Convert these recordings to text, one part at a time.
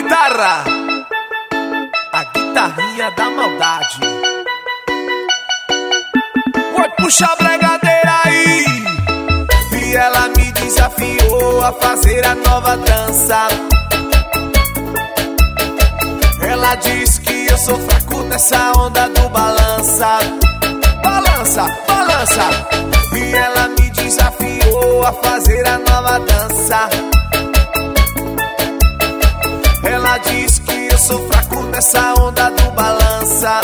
guitarra, a guitarrinha da maldade. Oi, puxa a bregadeira aí. E ela me desafiou a fazer a nova dança. Ela diz que eu sou fraco nessa onda do balança. Balança, balança. E ela me desafiou a fazer a nova dança. Ela diz que eu sou fraco nessa onda do balança.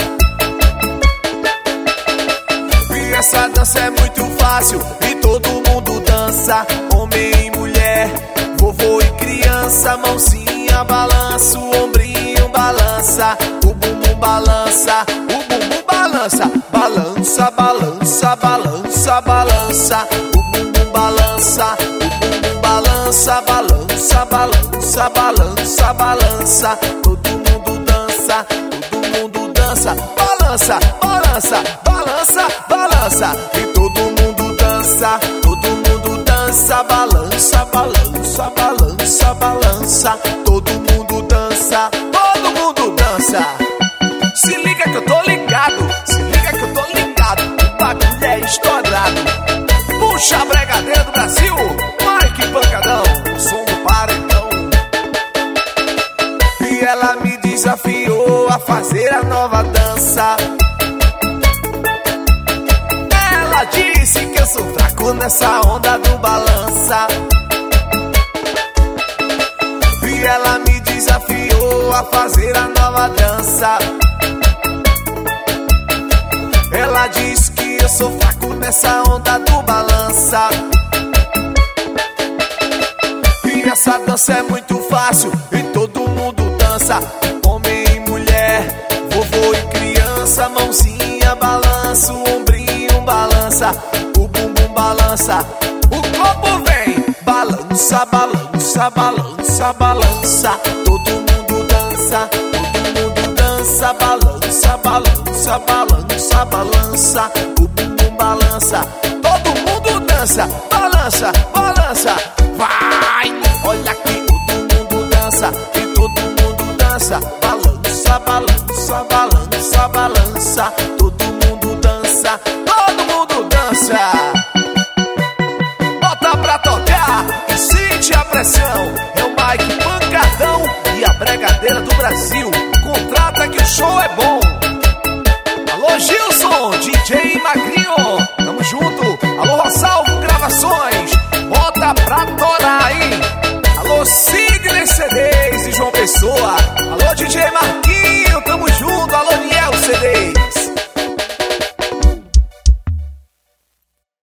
E essa dança é muito fácil e todo mundo dança. Homem e mulher, vovô e criança. Mãozinha balança, o ombrinho balança, o bumbum balança, o bumbum balança. Balança, balança, balança, balança, o bumbum balança, o bumbum balança, balança, balança, balança, balança. Todo mundo dança, todo mundo dança. Balança, balança, balança, balança. E todo mundo dança, todo mundo dança. Balança, balança, balança, balança. Todo mundo dança, todo mundo dança. Se liga que eu tô ligado, se liga que eu tô ligado. O bagulho é estourado. Puxa a bregadeira do Brasil, Mike Pancadão, o som do paredão. E ela me desafiou a fazer a nova dança. Ela disse que eu sou fraco nessa onda do balança. E ela me desafiou a fazer a nova dança. Ela diz que eu sou fraco nessa onda do balança. E essa dança é muito fácil e todo mundo dança. Homem e mulher, vovô e criança. Mãozinha balança, o ombrinho balança, o bumbum balança, o corpo vem. Balança, balança, balança, balança. Todo mundo dança, todo mundo dança. Balança, balança, balança, balança. O bumbum balança, todo mundo dança. Balança, balança, vai. Olha que todo mundo dança, e todo mundo dança. Balança, balança, balança, balança. Todo mundo dança, todo mundo dança. Bota pra tocar e sente a pressão. É o Mike Pancadão e a bregadeira do Brasil. Contrata que o show é bom. Alô Gilson, DJ Magrinho, tamo junto. Alô Rosalvo Gravações, bota pra torar aí. Alô Cid.